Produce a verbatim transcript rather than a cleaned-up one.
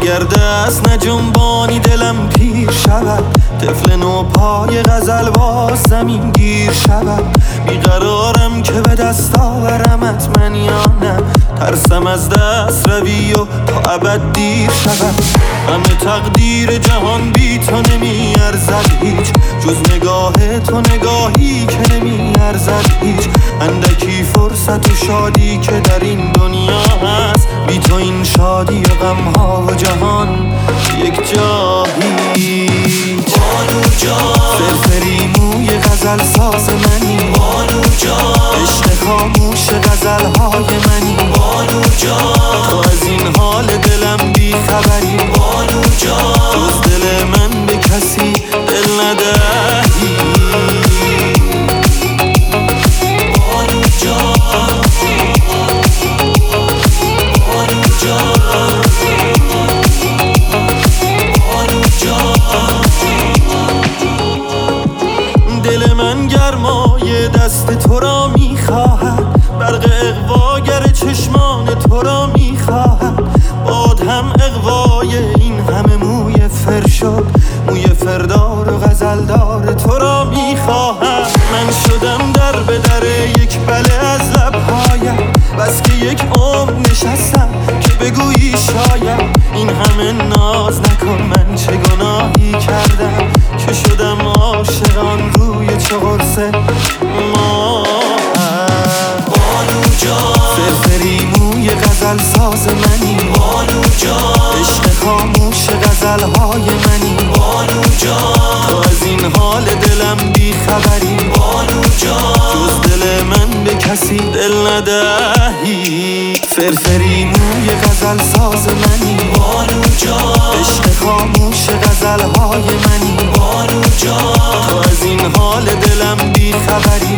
اگر دست نجنبانی دلم پیر شود، طفل نو پای غزل باز زمین گیر شود. بیقرارم که به دست آورمت من یا نه، ترسم از دست روی و تا ابد دیر شود. همه تقدیر جهان بی تو نمی ارزد هیچ، جز نگاه تو نگاهی که نمی ارزد هیچ. اندکی فرصت و شادی که در این دنیا هست، بی تو این شادی و غم ها و جهان یک جا هیچ. بانو جان فرفری موی غزل ساز منی، بانو جان عشق خاموش غزل های منی. بانو جان تو از این حال دلم بی خبری، بانو جان جز دل من به کسی دل ندهی. بانو جان بانو جان بانو جان. دل من گرمای دست تو را میخواهد، برق اغواگر چشمان تو را میخواهد. باد هم اغوای این همه موی فر شد، موی فردار و غزلدار تو را میخواهد. من شدم در به در یک بله از لبهایم، بس که یک عمر نشستم که بگویی شاید. این همه ناز نکن، من چه گناهی کردم که شدم عاشقان روی چه قرص ما. بانو جان فرفری موی غزل ساز منی، بانو جان عشق خاموش غزل های منی. بانو جان تو از این حال دلم بی خبری، بانو جان جز دل من به کسی دل ندهی. فرفری موی غزل ساز منی، بانو جان عشق خاموش غزل های منی. بانو جان تو از این حال دلم بی خبری،